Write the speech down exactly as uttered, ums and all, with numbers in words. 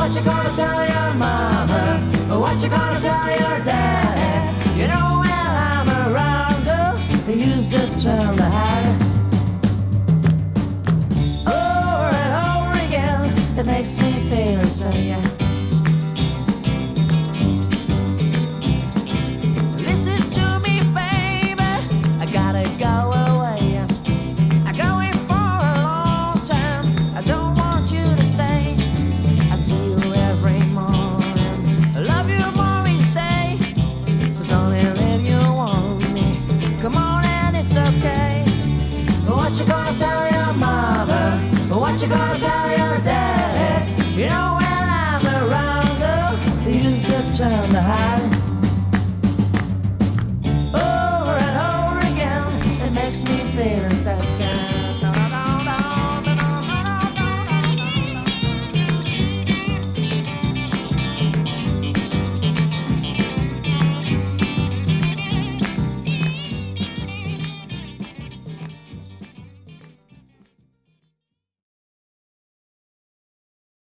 What you gonna tell your mama? What you gonna tell your dad? You know when I'm around, girl, they used to tell the hat. Over and over again, it makes me feel so yeah. Listen to me, baby, I gotta go away. I'm going for a long time, I don't want you to stay. I see you every morning, I love you more each day. So don't if you want me, come on and it's okay. What you gonna tell your mother? What you gonna tell your dad? You know when I'm around, girl, they used to turn the hat. Over and over again, it makes me feel